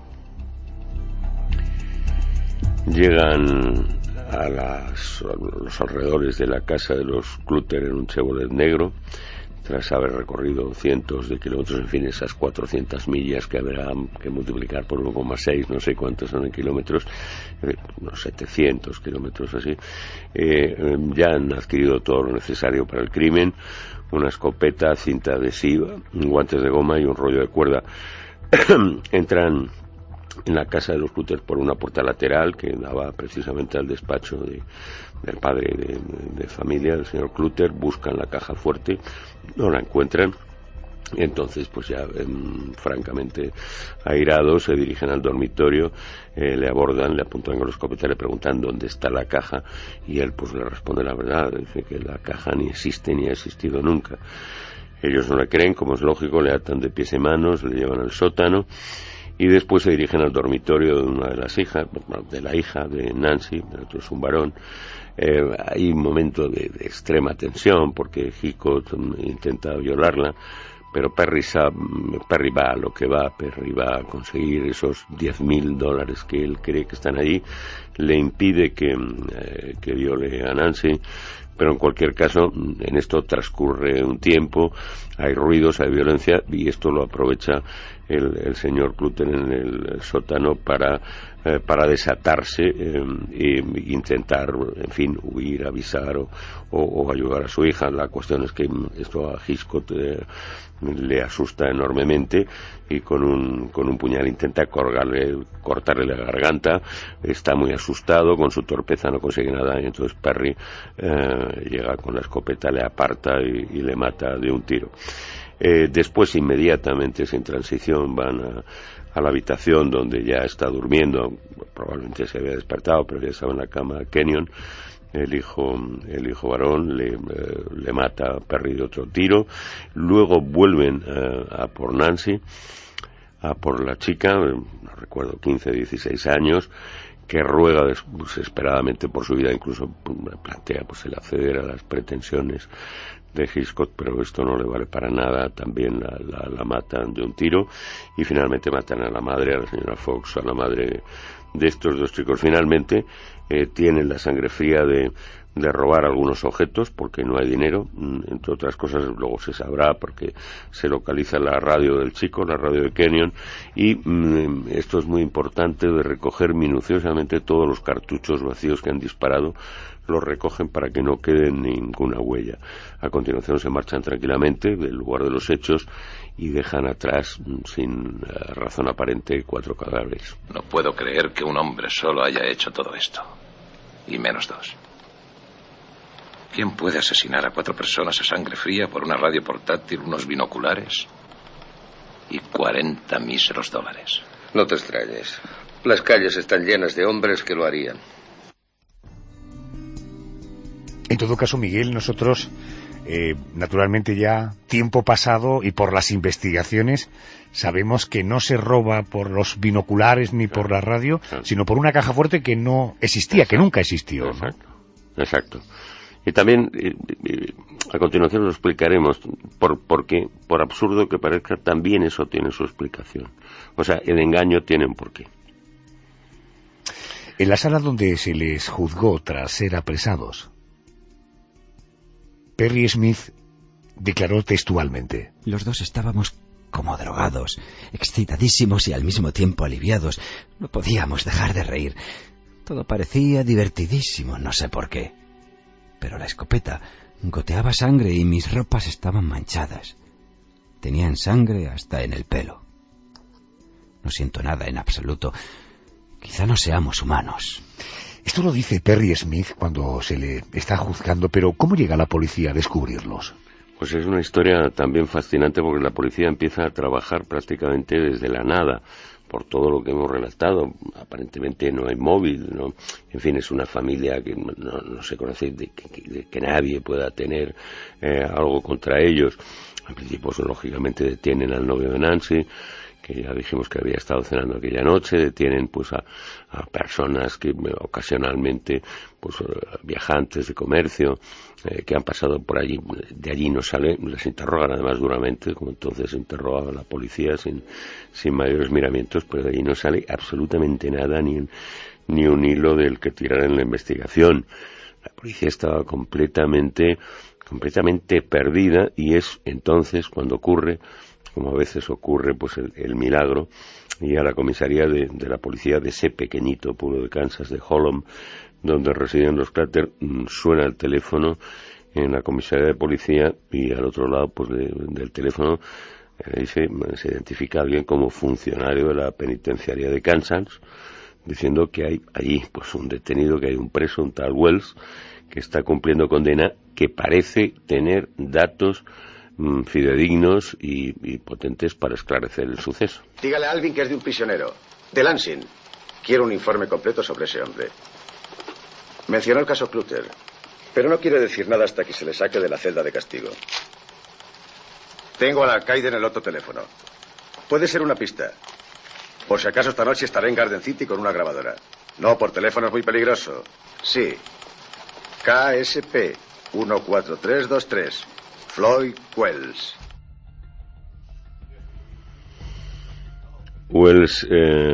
Llegan a los alrededores de la casa de los Clutter en un Chevrolet negro, tras haber recorrido cientos de kilómetros, en fin, esas 400 millas que habrá que multiplicar por 1,6, no sé cuántos son en kilómetros, unos 700 kilómetros así. Ya han adquirido todo lo necesario para el crimen: una escopeta, cinta adhesiva, guantes de goma y un rollo de cuerda. Entran en la casa de los Clutter por una puerta lateral que daba precisamente al despacho del padre de familia, del señor Clutter. Buscan la caja fuerte, no la encuentran, Entonces, pues ya francamente airados, se dirigen al dormitorio, le abordan, le apuntan con la escopeta, le preguntan dónde está la caja, y él pues le responde la verdad, dice que la caja ni existe ni ha existido nunca. Ellos no le creen, como es lógico, le atan de pies y manos, le llevan al sótano, y después se dirigen al dormitorio de una de las hijas, de la hija de Nancy, el otro es un varón. Hay un momento de extrema tensión, porque Hitchcock intenta violarla, pero Perry va a lo que va, Perry va a conseguir esos $10,000 que él cree que están allí, le impide que viole a Nancy, pero en cualquier caso, en esto transcurre un tiempo, hay ruidos, hay violencia, y esto lo aprovecha el señor Cluten en el sótano para desatarse e intentar, en fin, huir, avisar o ayudar a su hija. La cuestión es que esto a Hitchcock le asusta enormemente, y con un puñal intenta cortarle la garganta. Está muy asustado, con su torpeza no consigue nada, y entonces Perry llega con la escopeta, le aparta y le mata de un tiro. Después, inmediatamente, sin transición, van a la habitación donde ya está durmiendo, probablemente se había despertado, pero ya estaba en la cama Kenyon, el hijo varón, le mata a Perry de otro tiro. Luego vuelven a por Nancy, a por la chica, no recuerdo, 15, 16 años, que ruega desesperadamente por su vida, incluso plantea pues el acceder a las pretensiones de Hitchcock, pero esto no le vale para nada. También la matan de un tiro, y finalmente matan a la madre, a la señora Fox, a la madre de estos dos chicos. Finalmente tienen la sangre fría de robar algunos objetos, porque no hay dinero, entre otras cosas. Luego se sabrá, porque se localiza la radio del chico, la radio de Kenyon, y esto es muy importante, de recoger minuciosamente todos los cartuchos vacíos que han disparado, los recogen para que no quede ninguna huella. A continuación se marchan tranquilamente del lugar de los hechos y dejan atrás, sin razón aparente, 4 cadáveres. No puedo creer que un hombre solo haya hecho todo esto, y menos 2. ¿Quién puede asesinar a 4 personas a sangre fría por una radio portátil, unos binoculares y 40 míseros dólares? No te extrañes. Las calles están llenas de hombres que lo harían. En todo caso, Miguel, nosotros, naturalmente ya tiempo pasado y por las investigaciones, sabemos que no se roba por los binoculares ni por la radio, sino por una caja fuerte que no existía, que nunca existió, ¿no? Exacto. Y también, a continuación lo explicaremos, porque, por absurdo que parezca, también eso tiene su explicación. O sea, el engaño tiene un porqué. En la sala donde se les juzgó tras ser apresados, Perry Smith declaró textualmente: los dos estábamos como drogados, excitadísimos y al mismo tiempo aliviados. No podíamos dejar de reír. Todo parecía divertidísimo, no sé por qué. Pero la escopeta goteaba sangre y mis ropas estaban manchadas. Tenían sangre hasta en el pelo. No siento nada en absoluto. Quizá no seamos humanos. Esto lo dice Perry Smith cuando se le está juzgando, pero ¿cómo llega la policía a descubrirlos? Pues es una historia también fascinante, porque la policía empieza a trabajar prácticamente desde la nada, por todo lo que hemos relatado. Aparentemente no hay móvil, ¿no? En fin, es una familia que no se conoce, de que nadie pueda tener algo contra ellos. Al principio, pues, lógicamente detienen al novio de Nancy, que ya dijimos que había estado cenando aquella noche. Detienen pues a personas que ocasionalmente, pues, viajantes de comercio, que han pasado por allí. De allí no sale, les interrogan además duramente, como entonces interrogaba la policía, sin mayores miramientos, pero de allí no sale absolutamente nada, ni un hilo del que tirar en la investigación. La policía estaba completamente perdida, y es entonces cuando ocurre, como a veces ocurre, pues el milagro, y a la comisaría de la policía de ese pequeñito pueblo de Kansas, de Holland, donde residen los Clutter, suena el teléfono en la comisaría de policía, y al otro lado, pues, del teléfono se identifica a alguien como funcionario de la penitenciaría de Kansas, diciendo que hay allí, pues, un detenido, que hay un preso, un tal Wells, que está cumpliendo condena, que parece tener datos fidedignos y potentes para esclarecer el suceso. Dígale a Alvin que es de un prisionero, de Lansing. Quiero un informe completo sobre ese hombre. Mencionó el caso Clutter, pero no quiere decir nada hasta que se le saque de la celda de castigo. Tengo al alcaide en el otro teléfono. Puede ser una pista. Por si acaso esta noche estaré en Garden City con una grabadora. No, por teléfono es muy peligroso. Sí. KSP 14323. Floyd Wells. Wells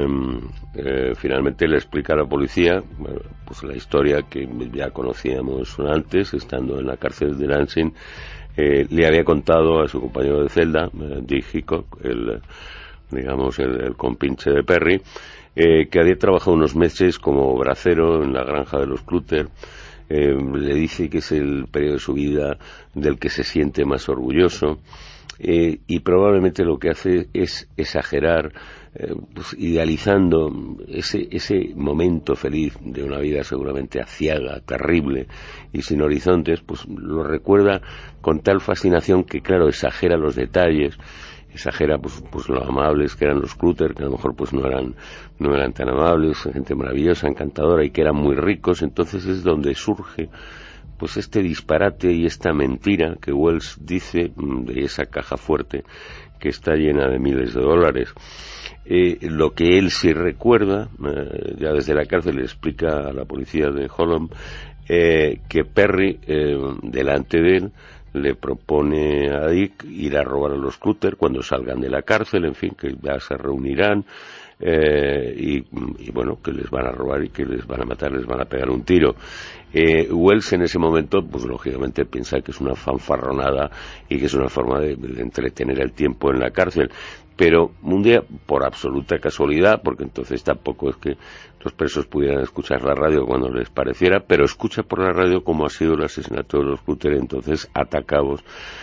finalmente le explica a la policía pues la historia que ya conocíamos antes, estando en la cárcel de Lansing. Le había contado a su compañero de celda, Dick Hickok, el compinche de Perry, que había trabajado unos meses como bracero en la granja de los Clutter. Le dice que es el periodo de su vida del que se siente más orgulloso, y probablemente lo que hace es exagerar, pues idealizando ese momento feliz de una vida seguramente aciaga, terrible y sin horizontes. Pues lo recuerda con tal fascinación que, claro, exagera los detalles, exagera pues lo amables que eran los Clutter, que a lo mejor pues no eran tan amables, gente maravillosa, encantadora, y que eran muy ricos. Entonces es donde surge pues este disparate y esta mentira que Wells dice de esa caja fuerte que está llena de miles de dólares. Lo que él sí recuerda, ya desde la cárcel, le explica a la policía de Holland que Perry, delante de él, le propone a Dick ir a robar a los Clutter cuando salgan de la cárcel, en fin, que ya se reunirán, y bueno, que les van a robar y que les van a matar, les van a pegar un tiro. Wells en ese momento, pues lógicamente piensa que es una fanfarronada y que es una forma de entretener el tiempo en la cárcel. Pero un día, por absoluta casualidad, porque entonces tampoco es que los presos pudieran escuchar la radio cuando les pareciera, pero escucha por la radio cómo ha sido el asesinato de los Clutter. Entonces, atacados,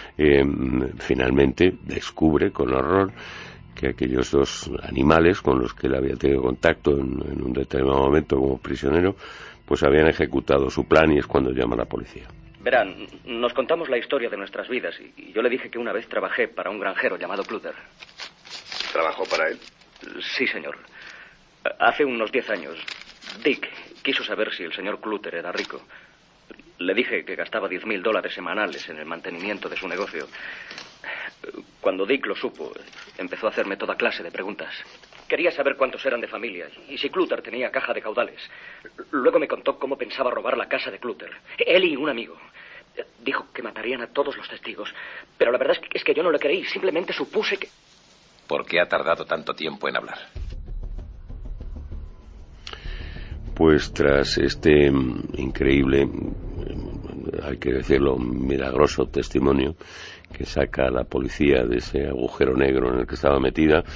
finalmente descubre con horror que aquellos dos animales con los que él había tenido contacto en un determinado momento como prisionero, pues habían ejecutado su plan, y es cuando llama a la policía. Verán, nos contamos la historia de nuestras vidas y yo le dije que una vez trabajé para un granjero llamado Clutter. ¿Trabajó para él? Sí, señor. Hace unos 10 años, Dick quiso saber si el señor Clutter era rico. Le dije que gastaba $10,000 semanales en el mantenimiento de su negocio. Cuando Dick lo supo, empezó a hacerme toda clase de preguntas. Quería saber cuántos eran de familia y si Clutter tenía caja de caudales. Luego me contó cómo pensaba robar la casa de Clutter. Él y un amigo. Dijo que matarían a todos los testigos. Pero la verdad es que yo no le creí. Simplemente supuse que... ¿Por qué ha tardado tanto tiempo en hablar? Pues tras este increíble, hay que decirlo, milagroso testimonio que saca la policía de ese agujero negro en el que estaba metida,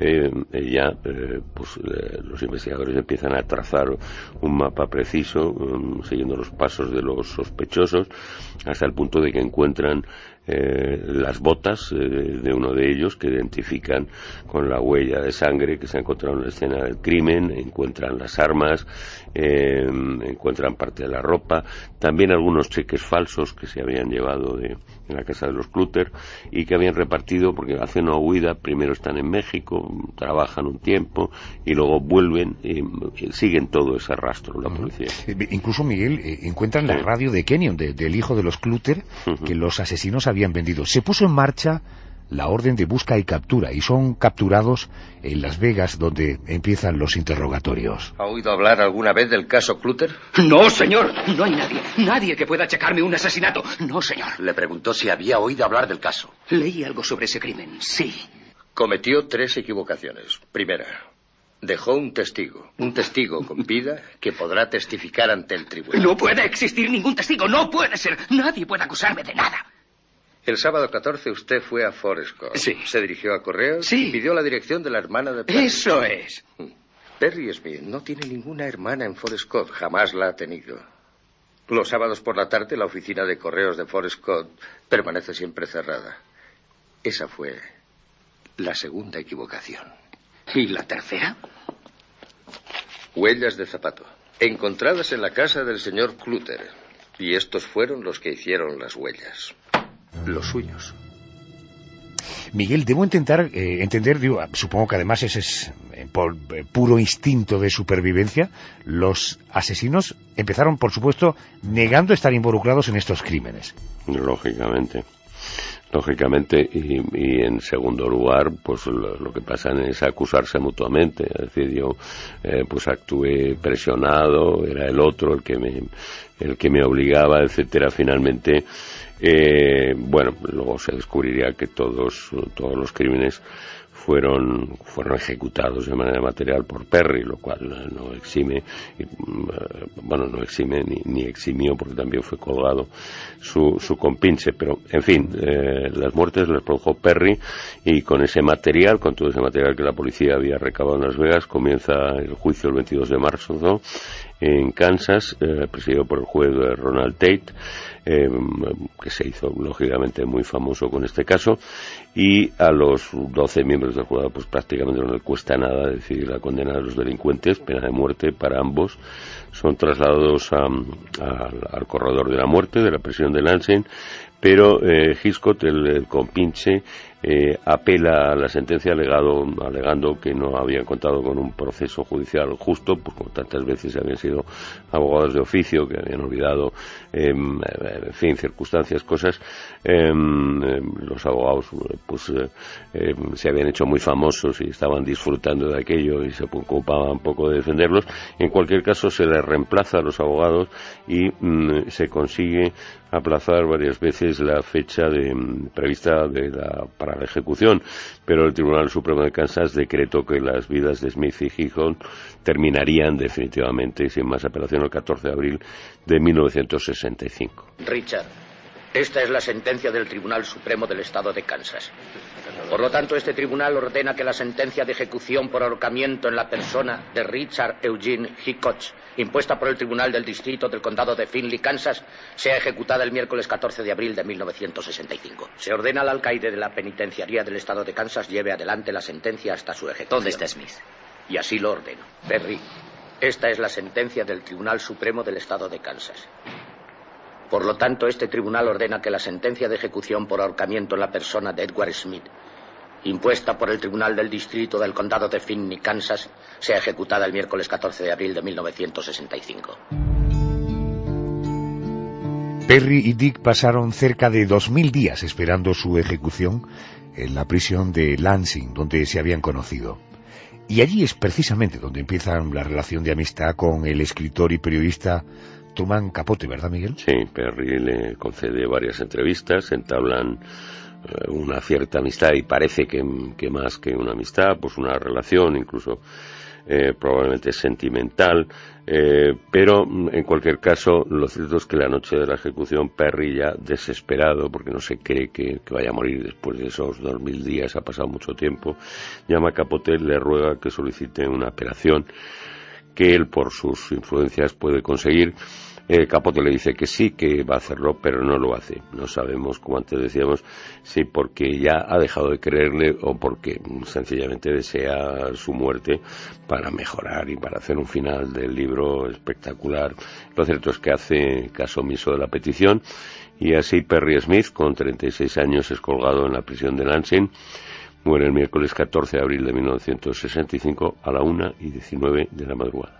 los investigadores empiezan a trazar un mapa preciso, siguiendo los pasos de los sospechosos, hasta el punto de que encuentran las botas de uno de ellos, que identifican con la huella de sangre que se ha encontrado en la escena del crimen. Encuentran las armas, encuentran parte de la ropa, también algunos cheques falsos que se habían llevado de la casa de los Clutter y que habían repartido, porque hacen una huida. Primero están en México, trabajan un tiempo y luego vuelven y siguen todo ese rastro la policía. Incluso, Miguel, encuentran la radio de Kenyon, del hijo de los Clutter, que los asesinos habían vendido. Se puso en marcha la orden de busca y captura, y son capturados en Las Vegas, donde empiezan los interrogatorios. ¿Ha oído hablar alguna vez del caso Clutter? No, señor. No hay nadie que pueda achacarme un asesinato. No, señor. Le preguntó si había oído hablar del caso. Leí algo sobre ese crimen, sí. Cometió 3 equivocaciones. Primera, dejó un testigo con vida que podrá testificar ante el tribunal. No puede existir ningún testigo, no puede ser. Nadie puede acusarme de nada. El sábado 14 usted fue a Forest Cove. Sí. Se dirigió a Correos. Sí. Y pidió la dirección de la hermana de Perry. Eso es. Perry Smith no tiene ninguna hermana en Forest Cove. Jamás la ha tenido. Los sábados por la tarde la oficina de Correos de Forest Cove permanece siempre cerrada. Esa fue la segunda equivocación. ¿Y la tercera? Huellas de zapato, encontradas en la casa del señor Clutter. Y estos fueron los que hicieron las huellas. Los suyos. Miguel, debo intentar entender, supongo que además ese es por puro instinto de supervivencia, los asesinos empezaron, por supuesto, negando estar involucrados en estos crímenes. Lógicamente, y en segundo lugar, pues lo que pasa es acusarse mutuamente. Es decir, yo pues actué presionado, era el otro el que me obligaba, etcétera. Finalmente, bueno, luego se descubriría que todos los crímenes fueron ejecutados de manera material por Perry, lo cual no exime, ni eximió, porque también fue colgado su compinche. Pero, en fin, las muertes las produjo Perry, y con todo ese material que la policía había recabado en Las Vegas, comienza el juicio el 22 de marzo, ¿no?, en Kansas, presidido por el juez Ronald Tate, que se hizo lógicamente muy famoso con este caso, y a los 12 miembros del jurado pues prácticamente no les cuesta nada decidir la condena de los delincuentes, pena de muerte para ambos. Son trasladados al corredor de la muerte de la prisión de Lansing, pero Hitchcock, el compinche, apela a la sentencia alegando que no habían contado con un proceso judicial justo, pues como tantas veces habían sido abogados de oficio que habían olvidado, en fin, circunstancias, cosas. Los abogados pues se habían hecho muy famosos y estaban disfrutando de aquello y se ocupaban un poco de defenderlos. En cualquier caso, se les reemplaza a los abogados y se consigue aplazar varias veces la fecha prevista para la ejecución, pero el Tribunal Supremo de Kansas decretó que las vidas de Smith y Hitchcock terminarían definitivamente, sin más apelación, el 14 de abril de 1965. Richard, esta es la sentencia del Tribunal Supremo del Estado de Kansas. Por lo tanto, este tribunal ordena que la sentencia de ejecución por ahorcamiento en la persona de Richard Eugene Hitchcock, impuesta por el Tribunal del Distrito del Condado de Findlay, Kansas, sea ejecutada el miércoles 14 de abril de 1965. Se ordena al alcaide de la penitenciaría del Estado de Kansas lleve adelante la sentencia hasta su ejecución. ¿Dónde está Smith? Y así lo ordeno. Perry, esta es la sentencia del Tribunal Supremo del Estado de Kansas. Por lo tanto, este tribunal ordena que la sentencia de ejecución por ahorcamiento en la persona de Edward Smith, impuesta por el Tribunal del Distrito del Condado de Findlay, Kansas, sea ejecutada el miércoles 14 de abril de 1965. Perry y Dick pasaron cerca de 2000 días esperando su ejecución en la prisión de Lansing, donde se habían conocido. Y allí es precisamente donde empieza la relación de amistad con el escritor y periodista Truman Capote, ¿verdad, Miguel? Sí, Perry le concede varias entrevistas, entablan una cierta amistad, y parece que más que una amistad, pues una relación, incluso probablemente sentimental, pero en cualquier caso, lo cierto es que la noche de la ejecución, Perry, ya desesperado, porque no se cree que vaya a morir después de esos 2000 días, ha pasado mucho tiempo, llama a Capote, le ruega que solicite una operación que él, por sus influencias, puede conseguir. Capote le dice que sí, que va a hacerlo, pero no lo hace. No sabemos, como antes decíamos, si porque ya ha dejado de creerle o porque sencillamente desea su muerte para mejorar y para hacer un final del libro espectacular. Lo cierto es que hace caso omiso de la petición, y así Perry Smith, con 36 años, es colgado en la prisión de Lansing. Muere el miércoles 14 de abril de 1965 a la 1:19 de la madrugada.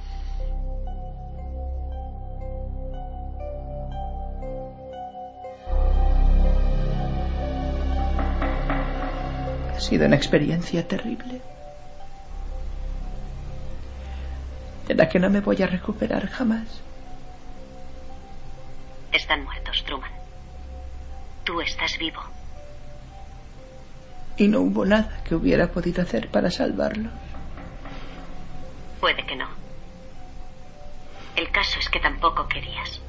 Ha sido una experiencia terrible, de la que no me voy a recuperar jamás. Están muertos, Truman. Tú estás vivo. Y no hubo nada que hubiera podido hacer para salvarlos. Puede que no. El caso es que tampoco querías.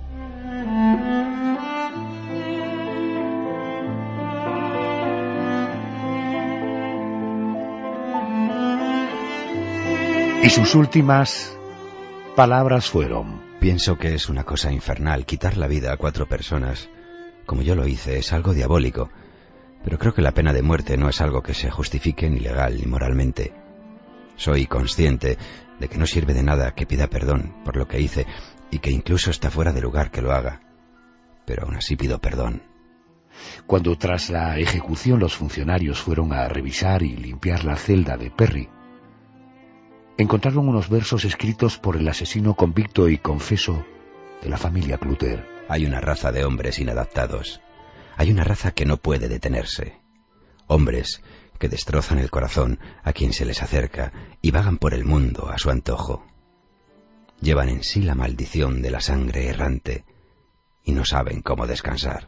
Y sus últimas palabras fueron: pienso que es una cosa infernal quitar la vida a 4 personas. Como yo lo hice, es algo diabólico. Pero creo que la pena de muerte no es algo que se justifique ni legal ni moralmente. Soy consciente de que no sirve de nada que pida perdón por lo que hice, y que incluso está fuera de lugar que lo haga. Pero aún así pido perdón. Cuando tras la ejecución los funcionarios fueron a revisar y limpiar la celda de Perry, encontraron unos versos escritos por el asesino convicto y confeso de la familia Clutter. Hay una raza de hombres inadaptados. Hay una raza que no puede detenerse. Hombres que destrozan el corazón a quien se les acerca y vagan por el mundo a su antojo. Llevan en sí la maldición de la sangre errante y no saben cómo descansar.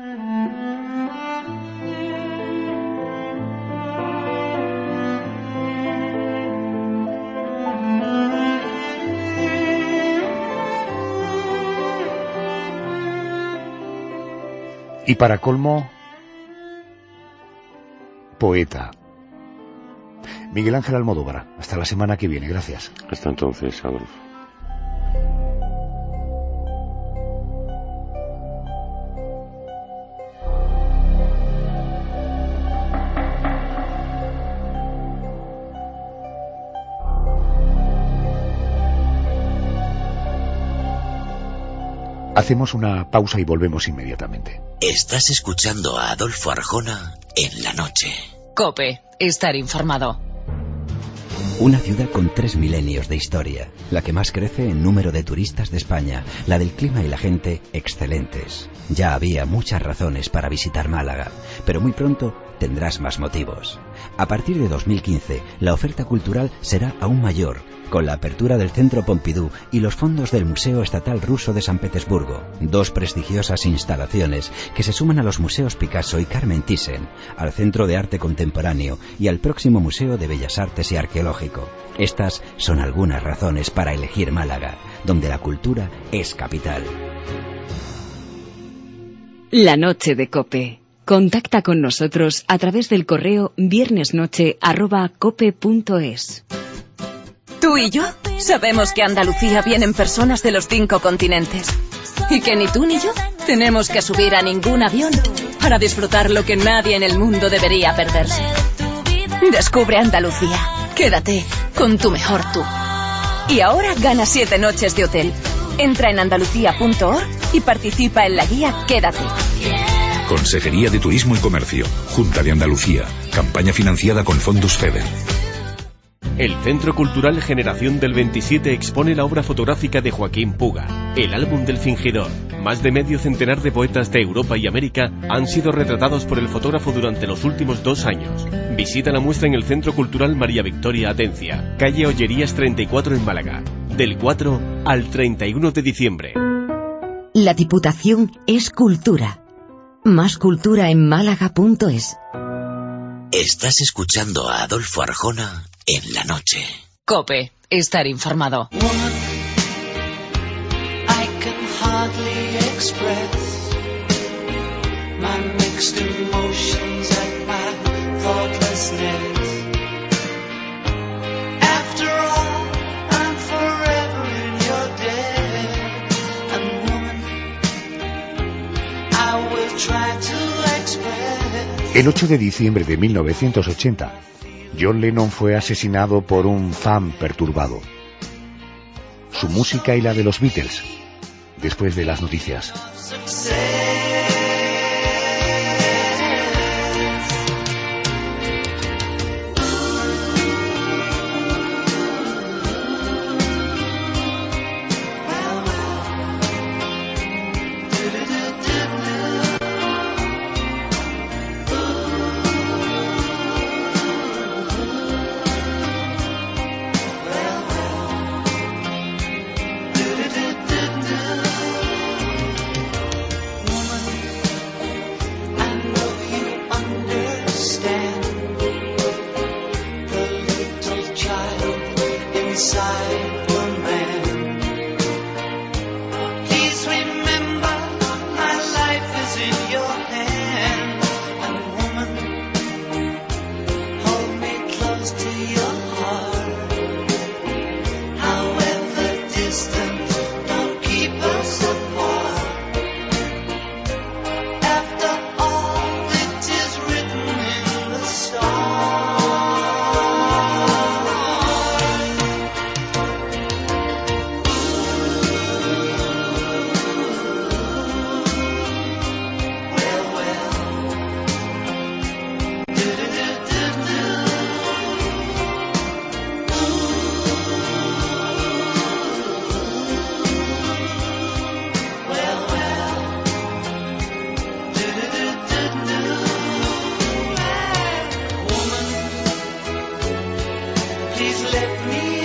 Y para colmo, poeta. Miguel Ángel Almodóvar, hasta la semana que viene, gracias. Hasta entonces, Adolfo. Hacemos una pausa y volvemos inmediatamente. Estás escuchando a Adolfo Arjona en la noche. COPE, estar informado. Una ciudad con 3 milenios de historia, la que más crece en número de turistas de España, la del clima y la gente excelentes. Ya había muchas razones para visitar Málaga, pero muy pronto tendrás más motivos. A partir de 2015, la oferta cultural será aún mayor, con la apertura del Centro Pompidou y los fondos del Museo Estatal Ruso de San Petersburgo, 2 prestigiosas instalaciones que se suman a los museos Picasso y Carmen Thyssen, al Centro de Arte Contemporáneo y al próximo Museo de Bellas Artes y Arqueológico. Estas son algunas razones para elegir Málaga, donde la cultura es capital. La noche de COPE. Contacta con nosotros a través del correo viernesnoche@cope.es. Tú y yo sabemos que a Andalucía vienen personas de los 5 continentes y que ni tú ni yo tenemos que subir a ningún avión para disfrutar lo que nadie en el mundo debería perderse. Descubre Andalucía. Quédate con tu mejor tú. Y ahora gana 7 noches de hotel. Entra en andalucía.org y participa en la guía Quédate. Consejería de Turismo y Comercio, Junta de Andalucía, campaña financiada con fondos FEDER. El Centro Cultural Generación del 27 expone la obra fotográfica de Joaquín Puga, El álbum del fingidor. Más de medio centenar de poetas de Europa y América han sido retratados por el fotógrafo durante los últimos 2 años. Visita la muestra en el Centro Cultural María Victoria Atencia, calle Ollerías 34 en Málaga, del 4 al 31 de diciembre. La Diputación es cultura. Más cultura en málaga.es. Estás escuchando a Adolfo Arjona en la noche. COPE, estar informado. El 8 de diciembre de 1980, John Lennon fue asesinado por un fan perturbado. Su música y la de los Beatles, después de las noticias. set me